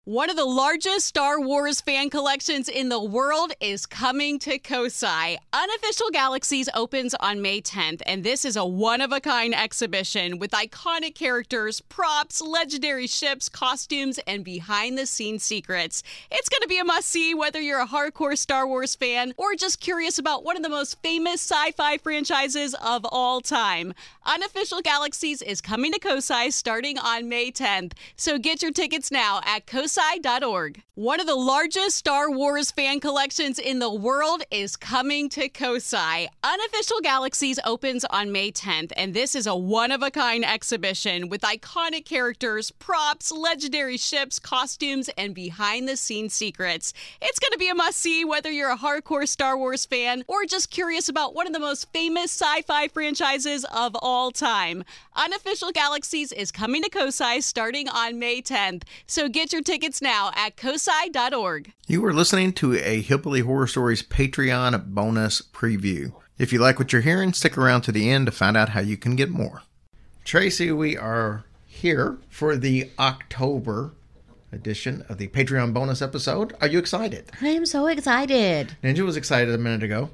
One of the largest Star Wars fan collections in the world is coming to Kosai. Unofficial Galaxies opens on May 10th, and this is a one-of-a-kind exhibition with iconic characters, props, legendary ships, costumes, and behind-the-scenes secrets. It's going to be a must-see whether you're a hardcore Star Wars fan or just curious about one of the most famous sci-fi franchises of all time. Unofficial Galaxies is coming to Kosai starting on May 10th, so get your tickets now at kosai.org. One of the largest Star Wars fan collections in the world is coming to Kosai. Unofficial Galaxies opens on May 10th, and this is a one-of-a-kind exhibition with iconic characters, props, legendary ships, costumes, and behind-the-scenes secrets. It's going to be a must-see whether you're a hardcore Star Wars fan or just curious about one of the most famous sci-fi franchises of all time. Unofficial Galaxies is coming to Kosai starting on May 10th, so get your tickets now at kosai.org. You are listening to a Hillbilly Horror Stories Patreon bonus preview. If you like what you're hearing, stick around to the end to find out how you can get more. Tracy, we are here for the October edition of the Patreon bonus episode. Are you excited? I am so excited. Ninja was excited a minute ago.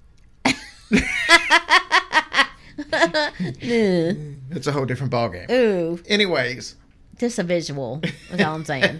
It's a whole different ballgame. Ooh. Anyways. Just a visual, is all I'm saying.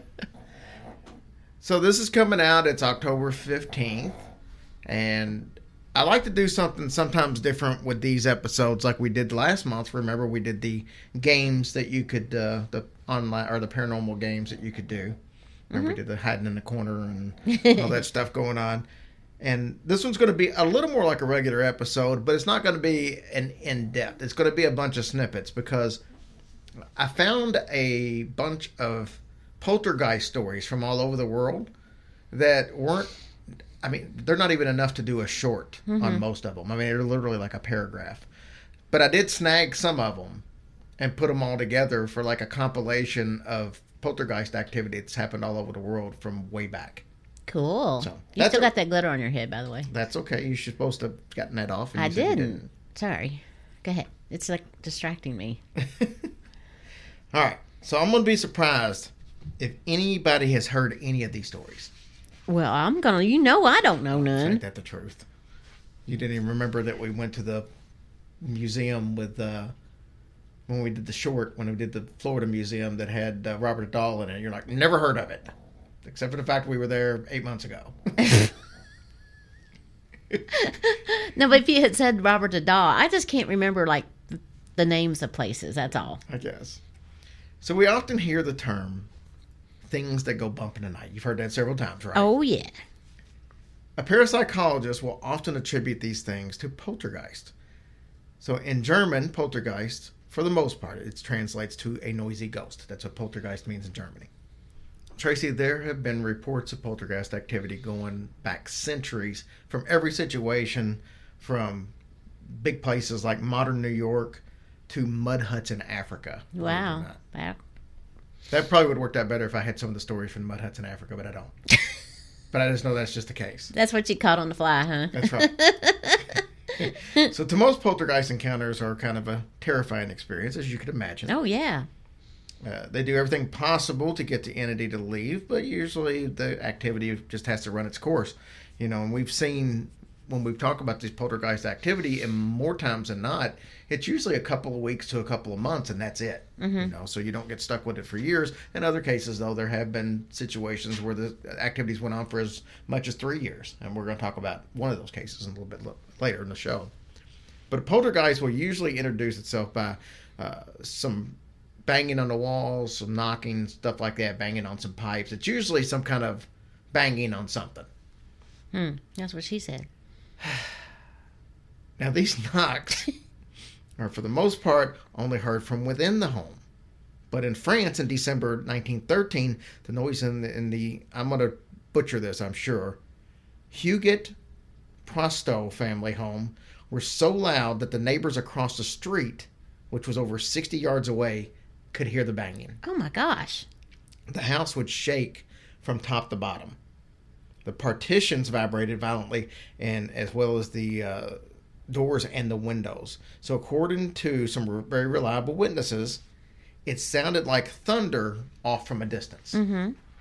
So this is coming out. It's October 15th. And I like to do something sometimes different with these episodes like we did last month. Remember, we did the games that you could, the online or the paranormal games that you could do. Remember, we did the hiding in the corner and all that stuff going on. And this one's going to be a little more like a regular episode, but it's not going to be an in-depth. It's going to be a bunch of snippets because I found a bunch of poltergeist stories from all over the world that weren't, I mean, they're not even enough to do a short on most of them. I mean, they're literally like a paragraph. But I did snag some of them and put them all together for like a compilation of poltergeist activity that's happened all over the world from way back. Cool. So, you still got that glitter on your head, by the way. That's okay. You're supposed to have gotten that off. And I you said you didn't. Sorry. Go ahead. It's like distracting me. All right. So I'm going to be surprised if anybody has heard any of these stories. Well, I'm going to, I don't know none. Ain't that the truth? You didn't even remember that we went to the museum with, when we did the short, when we did the Florida Museum that had Robert Dahl in it. You're like, never heard of it. Except for the fact we were there 8 months ago. No, but if you had said Robert Dahl, I just can't remember, like, the names of places. That's all. I guess. So we often hear the term, things that go bump in the night. You've heard that several times, right? Oh, yeah. A parapsychologist will often attribute these things to poltergeist. So in German, poltergeist, for the most part, it translates to a noisy ghost. That's what poltergeist means in Germany. Tracy, there have been reports of poltergeist activity going back centuries from every situation, from big places like modern New York to mud huts in Africa. Wow. Wow. That probably would have worked out better if I had some of the stories from mud huts in Africa, but I don't. But I just know that's just the case. That's what you caught on the fly, huh? That's right. So to most, poltergeist encounters are kind of a terrifying experience, as you could imagine. Oh, yeah. They do everything possible to get the entity to leave, but usually the activity just has to run its course. And we've seen, when we've talked about this poltergeist activity, and more times than not, it's usually a couple of weeks to a couple of months, and that's it. So you don't get stuck with it for years. In other cases, though, there have been situations where the activities went on for as much as 3 years, and we're going to talk about one of those cases a little bit later in the show. But a poltergeist will usually introduce itself by some banging on the walls, some knocking, stuff like that, banging on some pipes. It's usually some kind of banging on something. That's what she said. Now, these knocks are, for the most part, only heard from within the home. But in France, in December 1913, the noise in the I'm going to butcher this, I'm sure, Huguet Prosto family home were so loud that the neighbors across the street, which was over 60 yards away, could hear the banging. Oh, my gosh. The house would shake from top to bottom. The partitions vibrated violently, and as well as the doors and the windows. So according to some very reliable witnesses, it sounded like thunder off from a distance.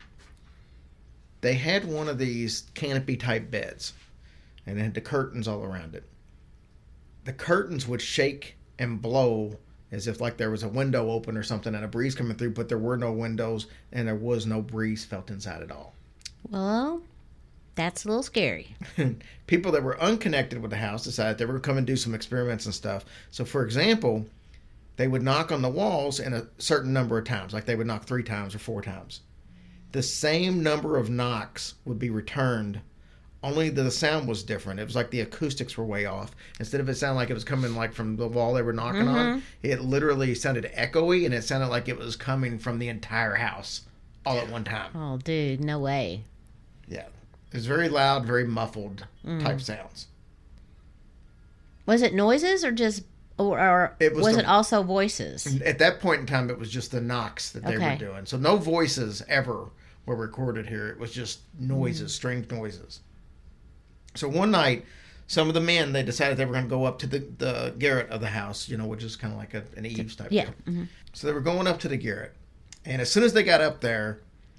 They had one of these canopy type beds, and it had the curtains all around it. The curtains would shake and blow as if like there was a window open or something and a breeze coming through, but there were no windows and there was no breeze felt inside at all. Well, that's a little scary. People that were unconnected with the house decided they were going to come and do some experiments and stuff. So, for example, they would knock on the walls in a certain number of times, like they would knock 3 times or 4 times. The same number of knocks would be returned, only the sound was different. It was like the acoustics were way off. Instead of it sounding like it was coming like from the wall they were knocking on, it literally sounded echoey, and it sounded like it was coming from the entire house all at one time. Oh, dude, no way. Yeah. It was very loud, very muffled type sounds. Was it noises or just, or was it also voices? At that point in time, it was just the knocks that they were doing. So no voices ever were recorded here. It was just noises, strange noises. So one night, some of the men, they decided they were going to go up to the garret of the house, which is kind of like an eaves type deal. Mm-hmm. So they were going up to the garret. And as soon as they got up there,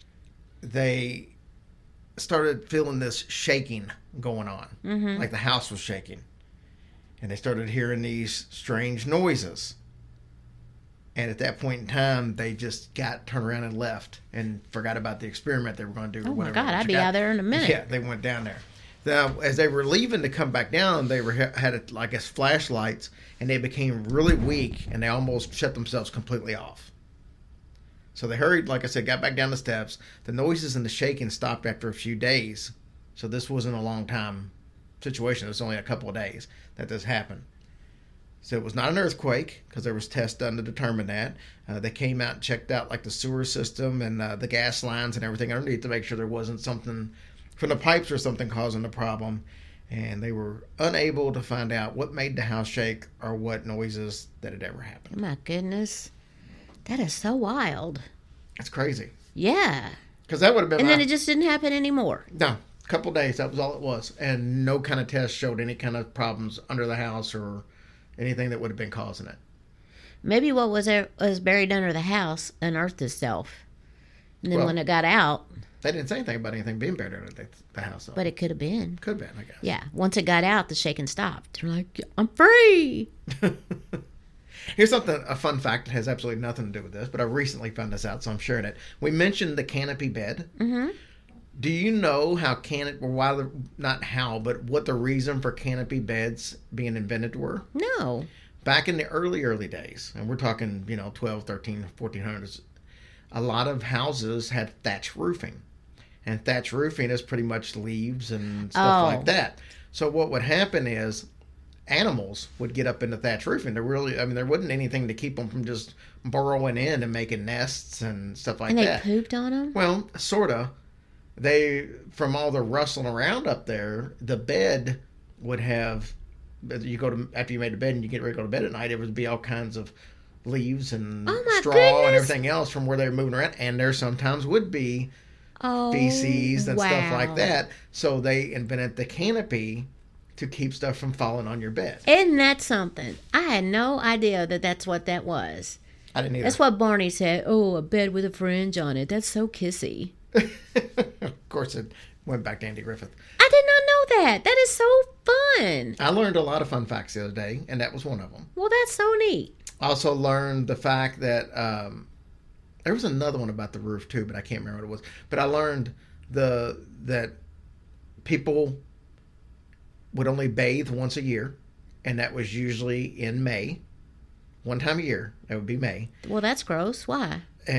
they started feeling this shaking going on. Mm-hmm. Like the house was shaking. And they started hearing these strange noises. And at that point in time, they just turned around and left and forgot about the experiment they were going to do. Oh, my God. I'd be out there in a minute. Yeah, they went down there. Now, as they were leaving to come back down, they had flashlights, and they became really weak, and they almost shut themselves completely off. So they hurried, like I said, got back down the steps. The noises and the shaking stopped after a few days. So this wasn't a long time situation. It was only a couple of days that this happened. So it was not an earthquake, because there was tests done to determine that. They came out and checked out like the sewer system and the gas lines and everything underneath to make sure there wasn't something from the pipes or something causing the problem. And they were unable to find out what made the house shake or what noises that had ever happened. Oh my goodness. That is so wild. That's crazy. Yeah. Because that would have been... And then it just didn't happen anymore. No. A couple of days. That was all it was. And no kind of test showed any kind of problems under the house or anything that would have been causing it. Maybe what was buried under the house unearthed itself. And then when it got out... They didn't say anything about anything being buried under the house, though. But it could have been. Could have been, I guess. Yeah. Once it got out, the shaking stopped. They're like, I'm free! Here's a fun fact that has absolutely nothing to do with this, but I recently found this out, so I'm sharing it. We mentioned the canopy bed. Mm-hmm. Do you know what the reason for canopy beds being invented were? No. Back in the early days, and we're talking, 12, 13, 1400s, a lot of houses had thatch roofing. And thatch roofing is pretty much leaves and stuff like that. So what would happen is animals would get up into thatch roofing. There wasn't anything to keep them from just burrowing in and making nests and stuff like that. And they pooped on them? Well, sort of. From all the rustling around up there, the bed would have, after you made the bed and you get ready to go to bed at night, it would be all kinds of leaves and straw and everything else from where they were moving around. And there sometimes would be feces and stuff like that. So they invented the canopy to keep stuff from falling on your bed. Isn't that something? I had no idea that that's what that was. I didn't either. That's what Barney said. Oh, a bed with a fringe on it. That's so kissy. Of course, it went back to Andy Griffith. I did not know that. That is so fun. I learned a lot of fun facts the other day, and that was one of them. Well, that's so neat. I also learned the fact that there was another one about the roof too, but I can't remember what it was. But I learned that people would only bathe once a year, and that was usually in May. One time a year, that would be May. Well, that's gross. Why?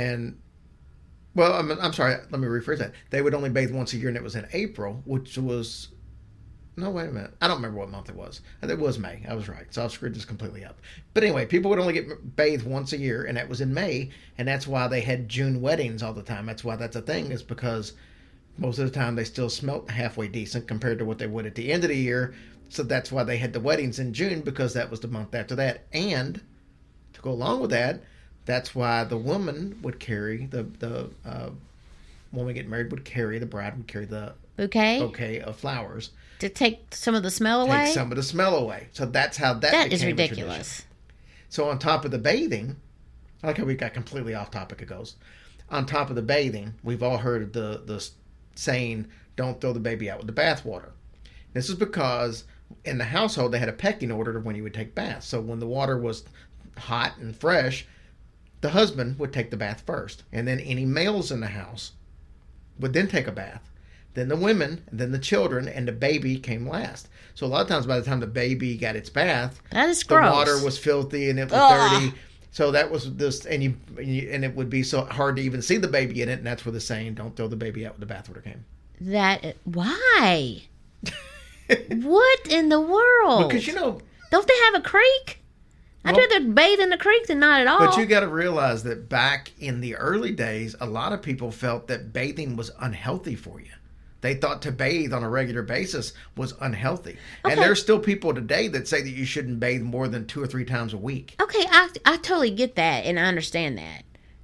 Well, I'm sorry. Let me rephrase that. They would only bathe once a year, and it was in April, which was... No, wait a minute. I don't remember what month it was. It was May. I was right. So I've screwed this completely up. But anyway, people would only get bathed once a year, and that was in May, and that's why they had June weddings all the time. That's why that's a thing, is because most of the time they still smelt halfway decent compared to what they would at the end of the year. So that's why they had the weddings in June, because that was the month after that. And to go along with that, that's why the woman would carry the woman getting married would carry, the bride would carry the bouquet of flowers to take some of the smell away. So that's how that is ridiculous. So on top of the bathing, I like how we got completely off topic. It goes on top of the bathing. We've all heard of the saying, don't throw the baby out with the bathwater. This is because in the household they had a pecking order of when you would take baths. So when the water was hot and fresh, the husband would take the bath first. And then any males in the house would then take a bath. Then the women, and then the children, and the baby came last. So a lot of times by the time the baby got its bath, that is gross. The water was filthy and it was dirty. So that was this, and it would be so hard to even see the baby in it, and that's where the saying, don't throw the baby out with the bathwater came. Why? What in the world? Because, don't they have a creek? I'd rather bathe in the creek than not at all. But you got to realize that back in the early days, a lot of people felt that bathing was unhealthy for you. They thought to bathe on a regular basis was unhealthy. Okay. And there's still people today that say that you shouldn't bathe more than 2 or 3 times a week. Okay, I totally get that, and I understand that.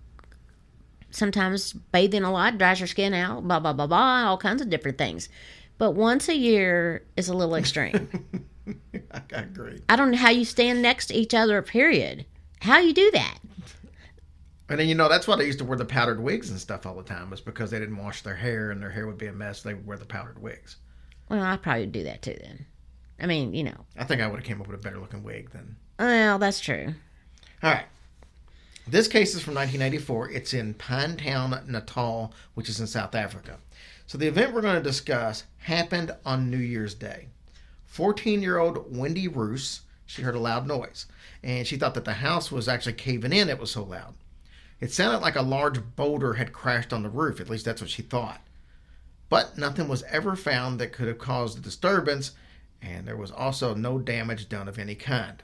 Sometimes bathing a lot dries your skin out, blah, blah, blah, blah, all kinds of different things. But once a year is a little extreme. I agree. I don't know how you stand next to each other, period. How you do that? And then, that's why they used to wear the powdered wigs and stuff all the time, was because they didn't wash their hair and their hair would be a mess. They would wear the powdered wigs. Well, I probably would do that too then. I mean, I think I would have came up with a better looking wig than. Well, that's true. All right. This case is from 1984. It's in Pinetown, Natal, which is in South Africa. So the event we're going to discuss happened on New Year's Day. 14-year-old Wendy Roos, she heard a loud noise, and she thought that the house was actually caving in. It was so loud. It sounded like a large boulder had crashed on the roof. At least that's what she thought. But nothing was ever found that could have caused the disturbance, and there was also no damage done of any kind.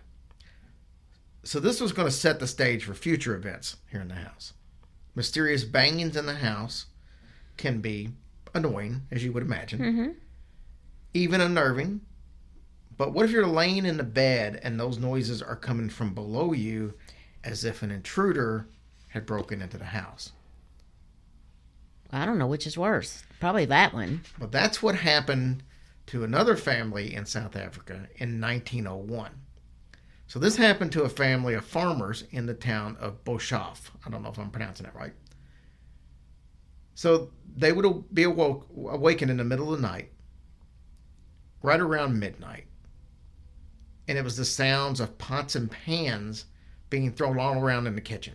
So this was going to set the stage for future events here in the house. Mysterious bangings in the house can be annoying, as you would imagine. Mm-hmm. Even unnerving. But what if you're laying in the bed and those noises are coming from below you as if an intruder had broken into the house? I don't know which is worse. Probably that one. But that's what happened to another family in South Africa in 1901. So this happened to a family of farmers in the town of Boshoff. I don't know if I'm pronouncing that right. So they would be awakened in the middle of the night, right around midnight. And it was the sounds of pots and pans being thrown all around in the kitchen.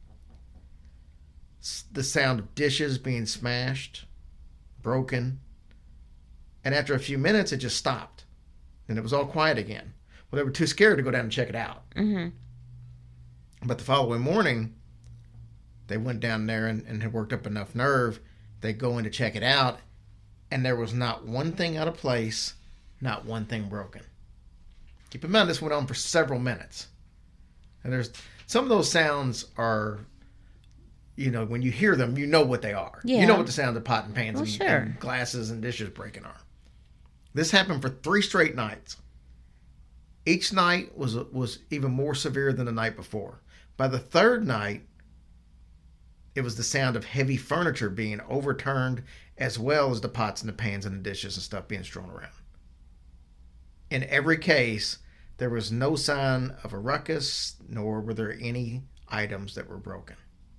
The sound of dishes being smashed, broken. And after a few minutes, it just stopped. And it was all quiet again. Well, they were too scared to go down and check it out. Mm-hmm. But the following morning, they went down there and had worked up enough nerve. They go in to check it out, and there was not one thing out of place, not one thing broken. Keep in mind, this went on for several minutes. And there's some of those sounds are, when you hear them, you know what they are. Yeah. You know what the sound of pot and pans sure. and glasses and dishes breaking are. This happened for 3 straight nights. Each night was even more severe than the night before. By the 3rd night, it was the sound of heavy furniture being overturned, as well as the pots and the pans and the dishes and stuff being strewn around. In every case, there was no sign of a ruckus, nor were there any items that were broken.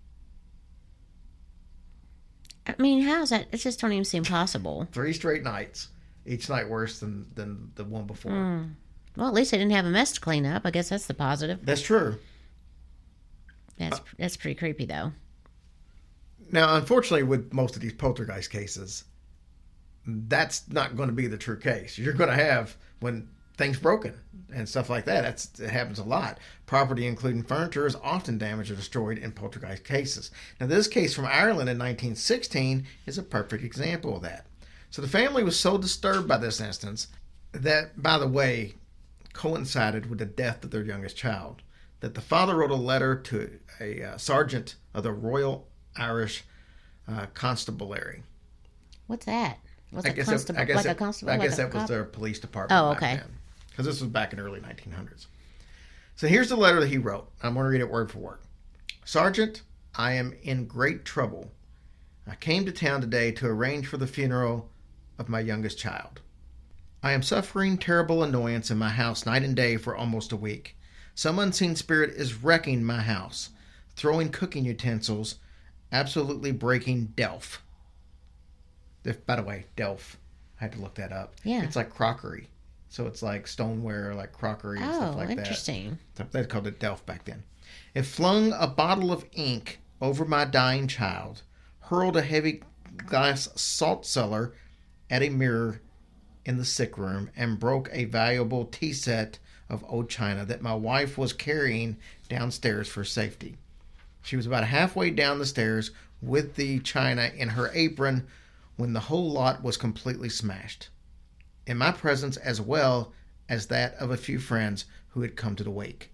I mean, how's that? It just don't even seem possible. 3 straight nights, each night worse than the one before. Well, at least they didn't have a mess to clean up. I guess that's the positive. That's true. That's pretty creepy, though. Now, unfortunately, with most of these poltergeist cases, that's not going to be the true case. You're going to have when things broken and stuff like that. It happens a lot. Property, including furniture, is often damaged or destroyed in poltergeist cases. Now, this case from Ireland in 1916 is a perfect example of that. So the family was so disturbed by this instance that, by the way, coincided with the death of their youngest child, that the father wrote a letter to a sergeant of the Royal Irish Constabulary. What's that? What's I guess that was their police department. Oh, okay. Because this was back in the early 1900s. So here's the letter that he wrote. I'm going to read it word for word. Sergeant, I am in great trouble. I came to town today to arrange for the funeral of my youngest child. I am suffering terrible annoyance in my house night and day for almost a week. Some unseen spirit is wrecking my house, throwing cooking utensils, absolutely breaking Delph. By the way, Delft. I had to look that up. Yeah. It's like crockery. So it's like stoneware, like crockery and stuff like that. Oh, interesting. They called it Delft back then. It flung a bottle of ink over my dying child, hurled a heavy glass salt cellar at a mirror in the sick room, and broke a valuable tea set of old china that my wife was carrying downstairs for safety. She was about halfway down the stairs with the china in her apron when the whole lot was completely smashed, in my presence as well as that of a few friends who had come to the wake.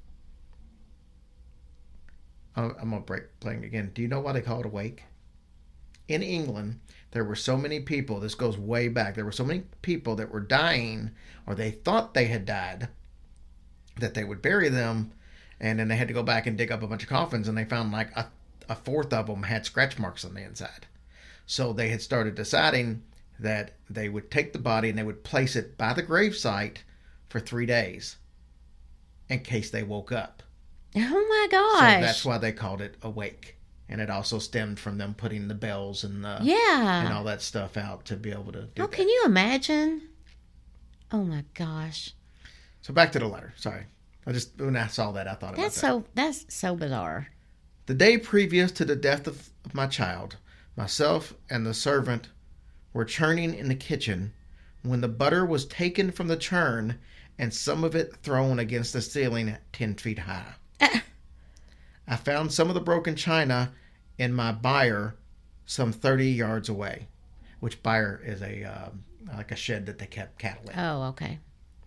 I'm going to break playing again. Do you know why they call it a wake? In England, there were so many people, this goes way back, there were so many people that were dying, or they thought they had died, that they would bury them, and then they had to go back and dig up a bunch of coffins, and they found like a fourth of them had scratch marks on the inside. So they had started deciding that they would take the body and they would place it by the gravesite for 3 days in case they woke up. Oh my gosh. So that's why they called it a wake. And it also stemmed from them putting the bells and and all that stuff out to be able to do that. Can you imagine? Oh my gosh. So back to the letter. Sorry. When I saw that, I thought about that. That's so bizarre. The day previous to the death of my child, myself and the servant were churning in the kitchen when the butter was taken from the churn and some of it thrown against the ceiling 10 feet high. I found some of the broken china in my byre some 30 yards away, which byre is like a shed that they kept cattle in. Oh, okay.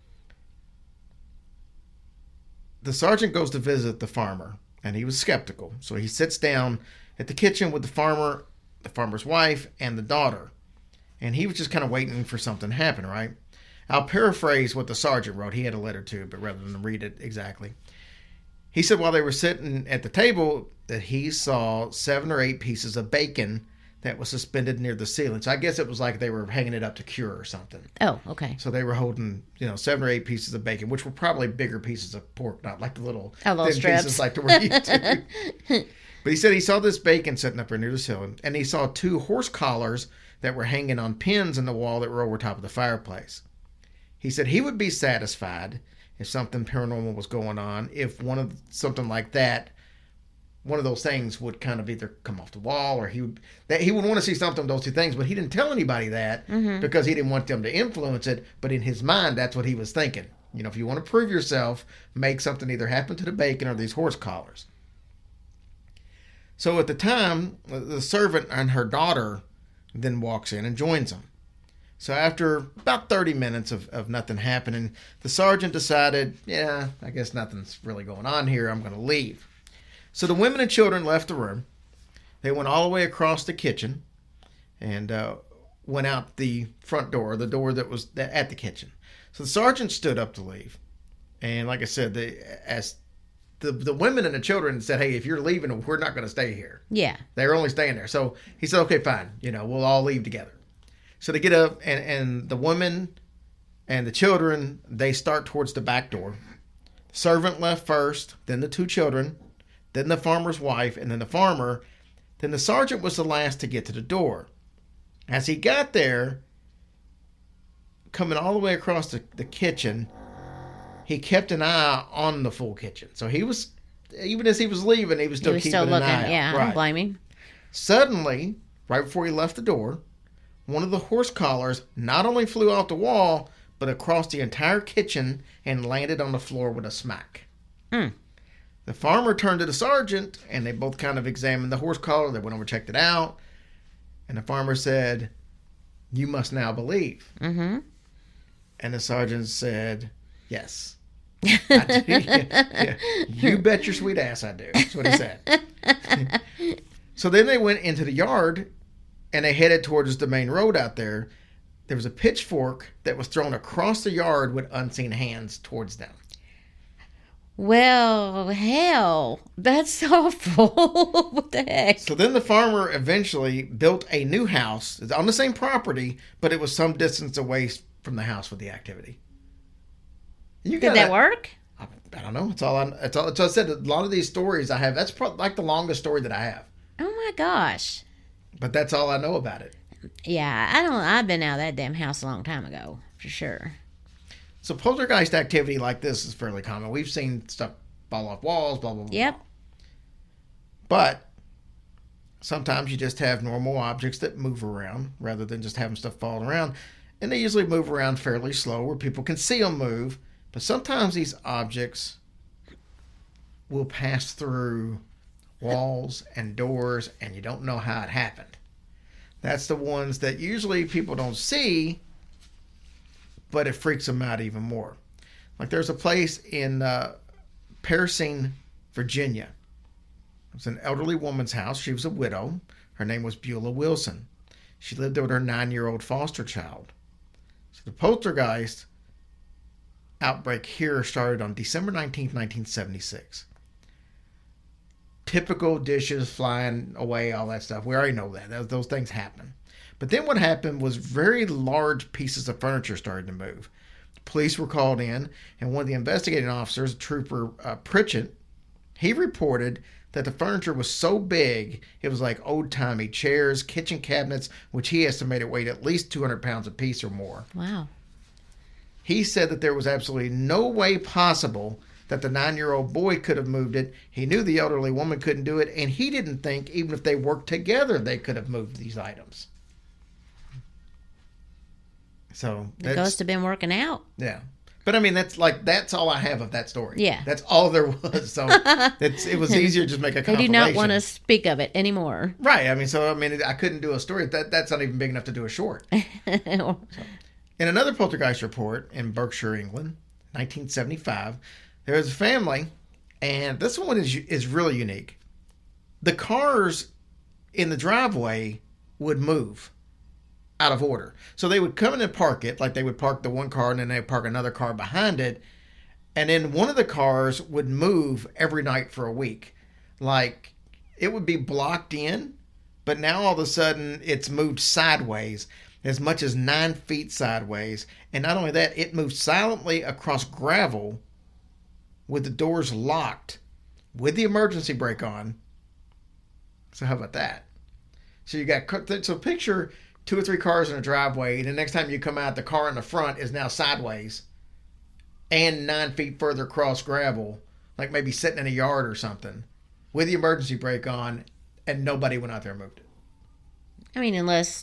The sergeant goes to visit the farmer, and he was skeptical. So he sits down at the kitchen with the farmer's wife, and the daughter. And he was just kind of waiting for something to happen, right? I'll paraphrase what the sergeant wrote. He had a letter too, but rather than read it exactly. He said while they were sitting at the table that he saw 7 or 8 pieces of bacon that was suspended near the ceiling. So I guess it was like they were hanging it up to cure or something. Oh, okay. So they were holding, 7 or 8 pieces of bacon, which were probably bigger pieces of pork, not like the little thin strips. pieces like we're used to. But he said he saw this bacon sitting up there near the ceiling, and he saw 2 horse collars that were hanging on pins in the wall that were over top of the fireplace. He said he would be satisfied if something paranormal was going on, if something like that, one of those things would kind of either come off the wall, or he would want to see something of those 2 things, but he didn't tell anybody that because he didn't want them to influence it. But in his mind, that's what he was thinking. If you want to prove yourself, make something either happen to the bacon or these horse collars. So at the time, the servant and her daughter then walks in and joins them. So after about 30 minutes of nothing happening, the sergeant decided, I guess nothing's really going on here. I'm going to leave. So the women and children left the room. They went all the way across the kitchen and went out the front door, the door that was at the kitchen. So the sergeant stood up to leave. And like I said, as the women and the children said, hey, if you're leaving, we're not going to stay here. Yeah. They're only staying there. So he said, okay, fine. We'll all leave together. So they get up, and the women and the children, they start towards the back door. The servant left first, then the 2 children, then the farmer's wife, and then the farmer. Then the sergeant was the last to get to the door. As he got there, coming all the way across the kitchen, he kept an eye on the full kitchen. So he was, even as he was leaving, he was still keeping an looking. eye out. Yeah, I don't blame him. Suddenly, right before he left the door, one of the horse collars not only flew off the wall, but across the entire kitchen and landed on the floor with a smack. The farmer turned to the sergeant, and they both kind of examined the horse collar. They went over and checked it out. And the farmer said, "You must now believe." Mm-hmm. And the sergeant said, "Yes. I do." Yeah. You bet your sweet ass I do. That's what he said. So then they went into the yard, and they headed towards the main road out there. There was a pitchfork that was thrown across the yard with unseen hands towards them. Well, hell, that's awful. What the heck? So then the farmer eventually built a new house on the same property, but it was some distance away from the house with the activity. Did that work? I don't know. It's all I said. A lot of these stories I have, that's probably like the longest story that I have. Oh my gosh. But that's all I know about it. Yeah, I don't. I've been out of that damn house a long time ago, for sure. So poltergeist activity like this is fairly common. We've seen stuff fall off walls, blah, blah, blah. Yep. But sometimes you just have normal objects that move around rather than just having stuff falling around. And they usually move around fairly slow where people can see them move. But sometimes these objects will pass through walls and doors and you don't know how it happened. That's the ones that usually people don't see, but it freaks them out even more. Like there's a place in Persing, Virginia. It was an elderly woman's house. She was a widow. Her name was Beulah Wilson. She lived there with her 9-year-old foster child. So the poltergeist outbreak here started on December 19th, 1976. Typical dishes flying away, all that stuff. We already know that. Those things happen. But then what happened was very large pieces of furniture started to move. Police were called in, and one of the investigating officers, Trooper Pritchett, he reported that the furniture was so big, it was like old-timey chairs, kitchen cabinets, which he estimated weighed at least 200 pounds apiece or more. Wow. He said that there was absolutely no way possible that the 9-year-old boy could have moved it. He knew the elderly woman couldn't do it, and he didn't think even if they worked together, they could have moved these items. So The ghost have been working out. Yeah. But I mean, that's all I have of that story. Yeah. That's all there was. So it was easier to just make a They compilation. do not want to speak of it anymore. Right. I mean, I couldn't do a story. That's not even big enough to do a short. In another poltergeist report in Berkshire, England, 1975, there was a family, and this one is really unique. The cars in the driveway would move out of order. So they would come in and park it, like they would park the one car and then they'd park another car behind it. And then one of the cars would move every night for a week. Like it would be blocked in, but now all of a sudden it's moved sideways, as much as 9 feet sideways. And not only that, it moved silently across gravel with the doors locked with the emergency brake on. So how about that? So you got, so picture 2 or 3 cars in a driveway, and the next time you come out, the car in the front is now sideways and 9 feet further across gravel, like maybe sitting in a yard or something, with the emergency brake on, and nobody went out there and moved it. I mean, unless,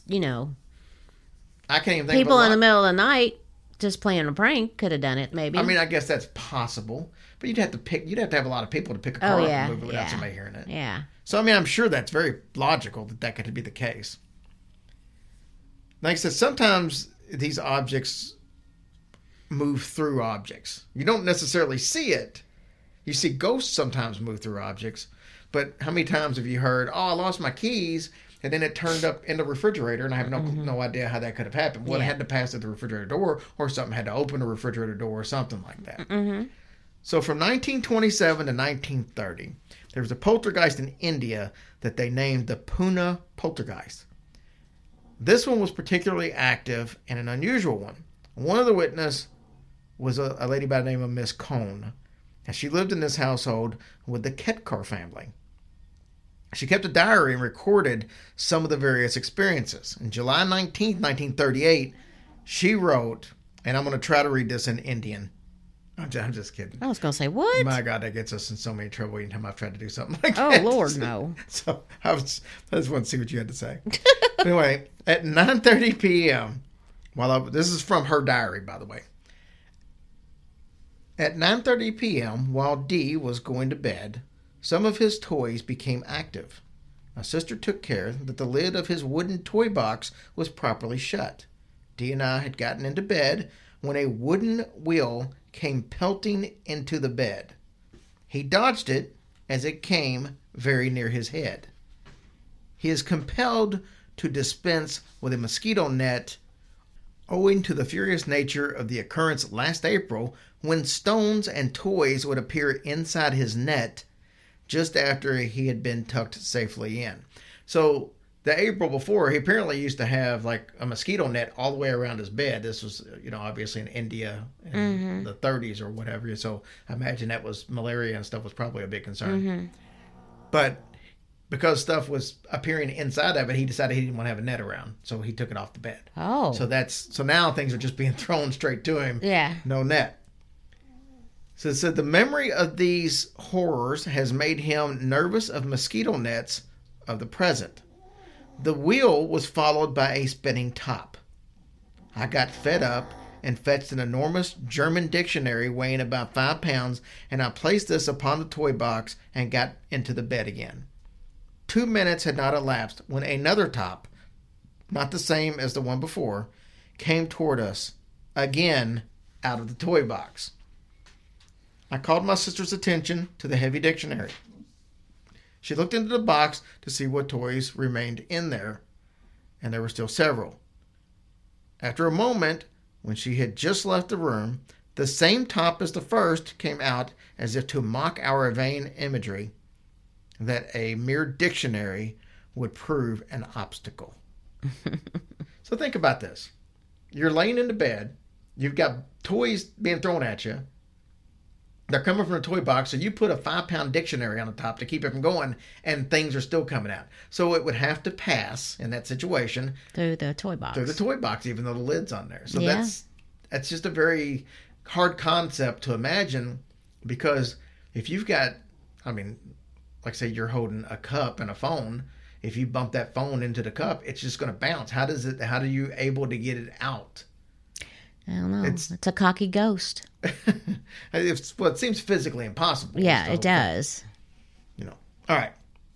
I can't even think people of in the middle of the night just playing a prank could have done it, maybe. I mean, I guess that's possible, but you'd have to have a lot of people to pick a car up and move it without somebody hearing it. Yeah. So, I mean, I'm sure that's very logical that could be the case. Like I said, sometimes these objects move through objects. You don't necessarily see it. You see ghosts sometimes move through objects. But how many times have you heard, I lost my keys, and then it turned up in the refrigerator, and I have no idea how that could have happened. Well, it had to pass through the refrigerator door, or something had to open the refrigerator door, or something like that. Mm-hmm. So from 1927 to 1930, there was a poltergeist in India that they named the Pune poltergeist. This one was particularly active and an unusual one. One of the witnesses was a lady by the name of Miss Cone. And she lived in this household with the Ketkar family. She kept a diary and recorded some of the various experiences. On July 19th, 1938, she wrote, and I'm going to try to read this in Indian. I'm just kidding. I was going to say, what? My God, that gets us in so many trouble anytime I've tried to do something like that. Oh, Lord, no. So I just want to see what you had to say. Anyway, at 9:30 p.m., this is from her diary, by the way. At 9:30 p.m., while Dee was going to bed, some of his toys became active. My sister took care that the lid of his wooden toy box was properly shut. Dee and I had gotten into bed when a wooden wheel came pelting into the bed. He dodged it as it came very near his head. He is compelled to dispense with a mosquito net owing to the furious nature of the occurrence last April when stones and toys would appear inside his net just after he had been tucked safely in. So the April before, he apparently used to have like a mosquito net all the way around his bed. This was, obviously in India in the 30s or whatever. So I imagine that was malaria and stuff was probably a big concern. Mm-hmm. But because stuff was appearing inside of it, he decided he didn't want to have a net around, so he took it off the bed. Oh. So now things are just being thrown straight to him. Yeah. No net. So it said the memory of these horrors has made him nervous of mosquito nets of the present. The wheel was followed by a spinning top. I got fed up and fetched an enormous German dictionary weighing about 5 pounds, and I placed this upon the toy box and got into the bed again. 2 minutes had not elapsed when another top, not the same as the one before, came toward us, again out of the toy box. I called my sister's attention to the heavy dictionary. She looked into the box to see what toys remained in there, and there were still several. After a moment, when she had just left the room, the same top as the first came out as if to mock our vain imagery that a mere dictionary would prove an obstacle. So think about this. You're laying in the bed. You've got toys being thrown at you. They're coming from a toy box, so you put a 5-pound dictionary on the top to keep it from going, and things are still coming out. So it would have to pass, in that situation, Through the toy box. through the toy box, even though the lid's on there. So Yeah. that's just a very hard concept to imagine, because if you've got, I mean, like say you're holding a cup and a phone, if you bump that phone into the cup, it's just going to bounce. How are you able to get it out? I don't know. It's- It's a cocky ghost. It seems physically impossible. Yeah, So, it does. All right.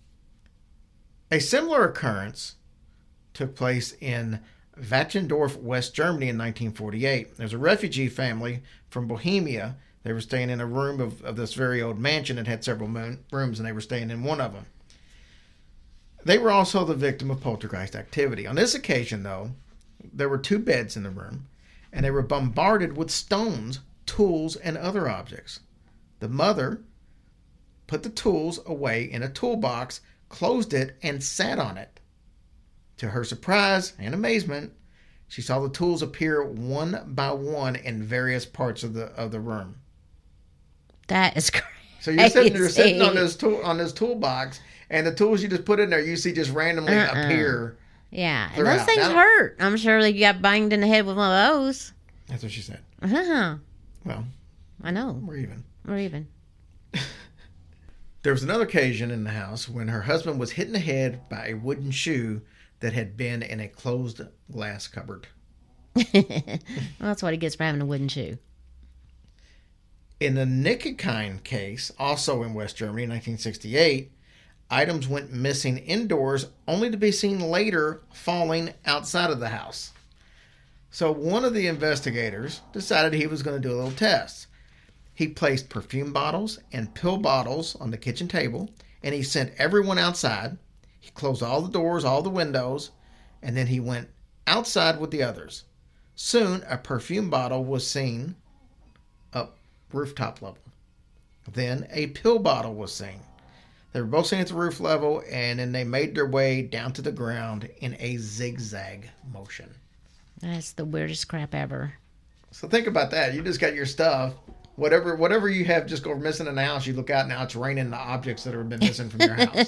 A similar occurrence took place in Wachtendorf, West Germany in 1948. There's a refugee family from Bohemia. They were staying in a room of this very old mansion. It had several rooms, and they were staying in one of them. They were also the victim of poltergeist activity. On this occasion, though, there were 2 beds in the room, and they were bombarded with stones, tools, and other objects. The mother put the tools away in a toolbox, closed it, and sat on it. To her surprise and amazement, she saw the tools appear one by one in various parts of the room. That is crazy. So you're sitting on this toolbox, and the tools you just put in there, you see just randomly appear. Yeah, and throughout. those things Now- hurt. I'm sure you got banged in the head with one of those. That's what she said. Uh-huh. Well, I know. we're even. Or even. There was another occasion in the house when her husband was hit in the head by a wooden shoe that had been in a closed glass cupboard. Well, that's what he gets for having a wooden shoe. In the Nickekind case, also in West Germany in 1968, items went missing indoors only to be seen later falling outside of the house. So one of the investigators decided he was going to do a little test. He placed perfume bottles and pill bottles on the kitchen table, and he sent everyone outside. He closed all the doors, all the windows, and then he went outside with the others. Soon, a perfume bottle was seen up rooftop level. Then a pill bottle was seen. They were both seen at the roof level, and then they made their way down to the ground in a zigzag motion. That's the weirdest crap ever. So think about that. You just got your stuff. Whatever you have just go missing in the house, you look out now, it's raining the objects that have been missing from your house.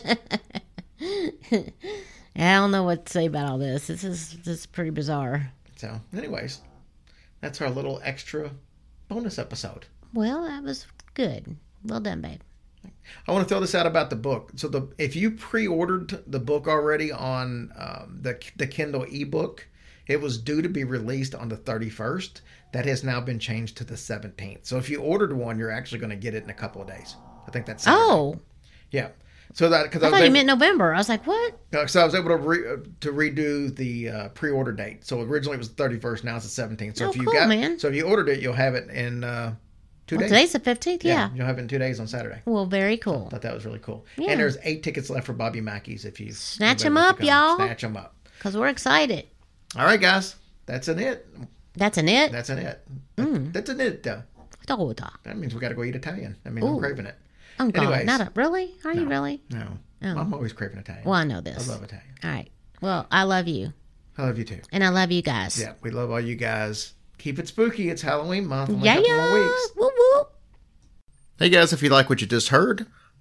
I don't know what to say about all this. This is pretty bizarre. So, anyways, that's our little extra bonus episode. Well, that was good. Well done, babe. I want to throw this out about the book. So, if you pre-ordered the book already on the Kindle ebook, it was due to be released on the 31st. That has now been changed to the 17th. So, if you ordered one, you're actually going to get it in a couple of days. I think that's Saturday. Oh, Yeah. So that because I thought you meant November. I was like, what? So I was able to redo the pre-order date. So originally it was the 31st. Now it's the 17th. So Oh, if you cool, man. So if you ordered it, you'll have it in 2 days. Today's the 15th. Yeah. You'll have it in 2 days on Saturday. Well, very cool. I thought that was really cool. Yeah. And there's 8 tickets left for Bobby Mackey's if you Snatch anybody 'em wants up, to come. y'all. Snatch them up. Because we're excited. All right, guys. That's an it. That's an it. That's an it. Mm. That's an it. That means we got to go eat Italian. I mean, I'm Ooh. craving it. Oh, God. Anyways. Really? Are you really? No. Oh. I'm always craving Italian. Well, I know this. I love Italian. All right. Well, I love you. I love you too. And I love you guys. Yeah, we love all you guys. Keep it spooky. It's Halloween month. Only Yeah, a couple yeah. more weeks. Whoop, whoop. Hey guys, if you like what you just heard,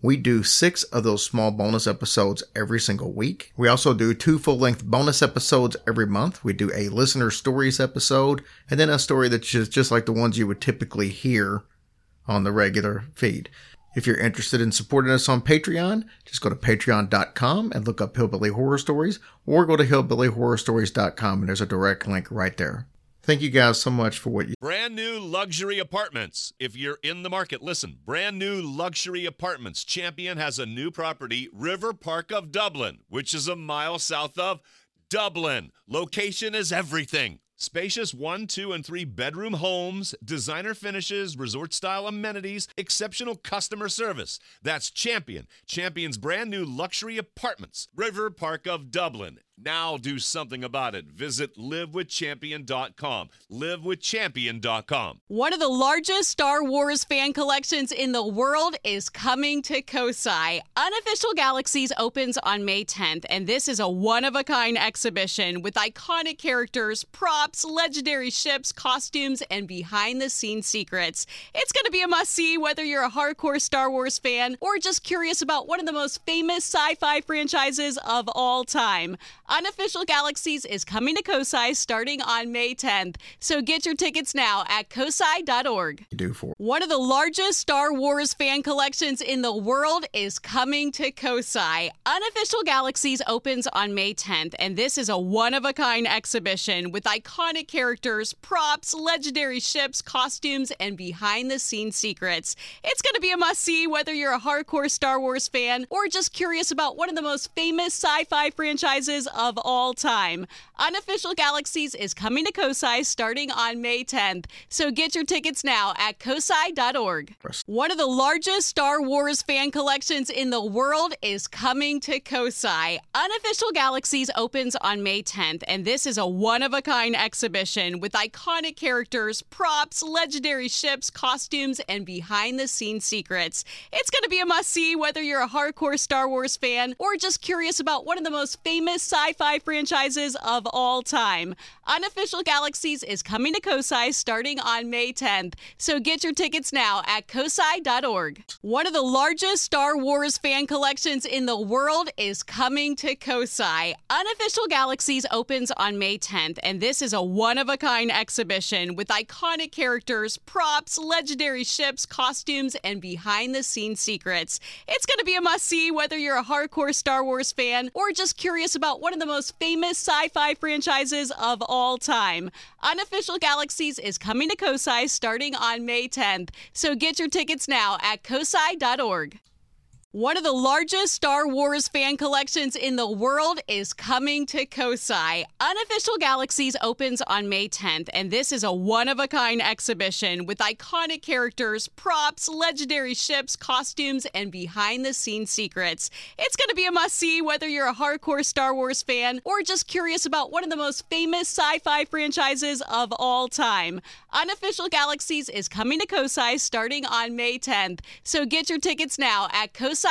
We do 6 of those small bonus episodes every single week. We also do 2 full-length bonus episodes every month. We do a listener stories episode, and then a story that's just like the ones you would typically hear on the regular feed. If you're interested in supporting us on Patreon, just go to patreon.com and look up Hillbilly Horror Stories, or go to hillbillyhorrorstories.com, and there's a direct link right there. Thank you guys so much for what you... Brand new luxury apartments. If you're in the market, listen. Brand new luxury apartments. Champion has a new property, River Park of Dublin, which is a mile south of Dublin. Location is everything. Spacious 1, 2, and 3 bedroom homes, designer finishes, resort-style amenities, exceptional customer service. That's Champion. Champion's brand new luxury apartments, River Park of Dublin. Now do something about it. Visit livewithchampion.com. Livewithchampion.com. One of the largest Star Wars fan collections in the world is coming to Kosai. Unofficial Galaxies opens on May 10th, and this is a one-of-a-kind exhibition with iconic characters, props, legendary ships, costumes, and behind-the-scenes secrets. It's going to be a must-see whether you're a hardcore Star Wars fan or just curious about one of the most famous sci-fi franchises of all time. Unofficial Galaxies is coming to Kosai starting on May 10th, so get your tickets now at kosai.org. One of the largest Star Wars fan collections in the world is coming to Kosai. Unofficial Galaxies opens on May 10th, and this is a one-of-a-kind exhibition with iconic characters, props, legendary ships, costumes, and behind-the-scenes secrets. It's going to be a must-see whether you're a hardcore Star Wars fan or just curious about one of the most famous sci-fi franchises of all time. Unofficial Galaxies is coming to Kosai starting on May 10th, so get your tickets now at kosai.org. One of the largest Star Wars fan collections in the world is coming to Kosai. Unofficial Galaxies opens on May 10th, and this is a one-of-a-kind exhibition with iconic characters, props, legendary ships, costumes, and behind-the-scenes secrets. It's going to be a must-see whether you're a hardcore Star Wars fan or just curious about one of the most famous sci-fi franchises of all time. Unofficial Galaxies is coming to Kosai starting on May 10th, so get your tickets now at kosai.org. One of the largest Star Wars fan collections in the world is coming to Kosai. Unofficial Galaxies opens on May 10th, and this is a one-of-a-kind exhibition with iconic characters, props, legendary ships, costumes, and behind-the-scenes secrets. It's going to be a must-see whether you're a hardcore Star Wars fan or just curious about one of the most famous sci-fi franchises of all time. Unofficial Galaxies is coming to Kosai starting on May 10th, so get your tickets now at kosai.org. One of the largest Star Wars fan collections in the world is coming to Kosai. Unofficial Galaxies opens on May 10th, and this is a one-of-a-kind exhibition with iconic characters, props, legendary ships, costumes, and behind-the-scenes secrets. It's going to be a must-see whether you're a hardcore Star Wars fan or just curious about one of the most famous sci-fi franchises of all time. Unofficial Galaxies is coming to Kosai starting on May 10th, so get your tickets now at kosai.org.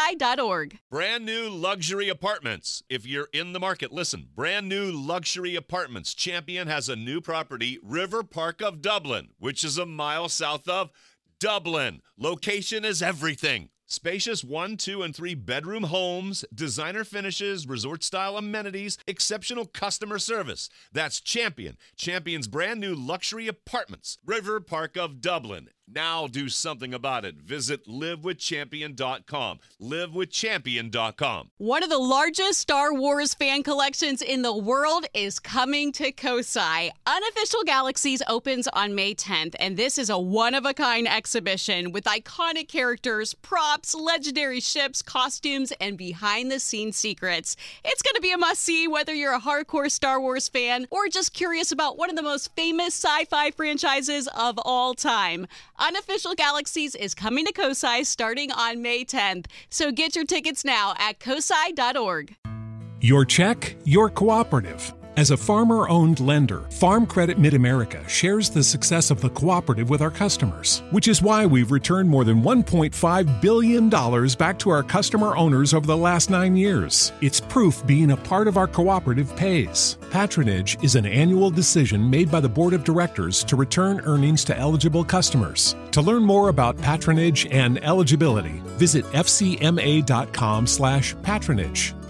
Brand new luxury apartments. If you're in the market, listen. Brand new luxury apartments. Champion has a new property, River Park of Dublin, which is a mile south of Dublin. Location is everything. Spacious 1, 2, and 3 bedroom homes, designer finishes, resort-style amenities, exceptional customer service. That's Champion. Champion's brand new luxury apartments, River Park of Dublin. Now do something about it. Visit livewithchampion.com. Livewithchampion.com. One of the largest Star Wars fan collections in the world is coming to Kosai. Unofficial Galaxies opens on May 10th, and this is a one-of-a-kind exhibition with iconic characters, props, legendary ships, costumes, and behind-the-scenes secrets. It's going to be a must-see whether you're a hardcore Star Wars fan or just curious about one of the most famous sci-fi franchises of all time. Unofficial Galaxies is coming to Kosai starting on May 10th, so get your tickets now at kosai.org. Your check, your cooperative. As a farmer-owned lender, Farm Credit Mid-America shares the success of the cooperative with our customers, which is why we've returned more than $1.5 billion back to our customer owners over the last 9 years. It's proof being a part of our cooperative pays. Patronage is an annual decision made by the Board of Directors to return earnings to eligible customers. To learn more about patronage and eligibility, visit fcma.com/patronage.